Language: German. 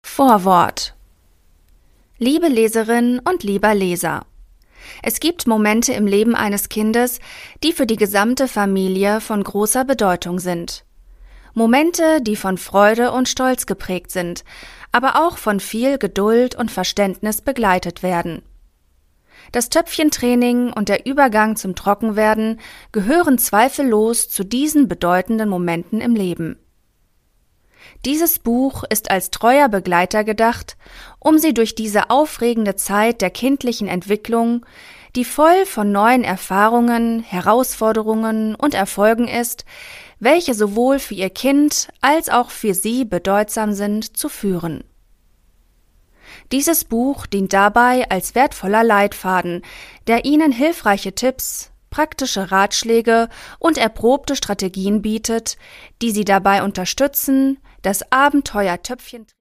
Vorwort. Liebe Leserin und lieber Leser, es gibt Momente im Leben eines Kindes, die für die gesamte Familie von großer Bedeutung sind. Momente, die von Freude und Stolz geprägt sind, aber auch von viel Geduld und Verständnis begleitet werden. Das Töpfchentraining und der Übergang zum Trockenwerden gehören zweifellos zu diesen bedeutenden Momenten im Leben. Dieses Buch ist als treuer Begleiter gedacht, um Sie durch diese aufregende Zeit der kindlichen Entwicklung, die voll von neuen Erfahrungen, Herausforderungen und Erfolgen ist, welche sowohl für Ihr Kind als auch für Sie bedeutsam sind, zu führen. Dieses Buch dient dabei als wertvoller Leitfaden, der Ihnen hilfreiche Tipps, praktische Ratschläge und erprobte Strategien bietet, die Sie dabei unterstützen, das Abenteuer Töpfchen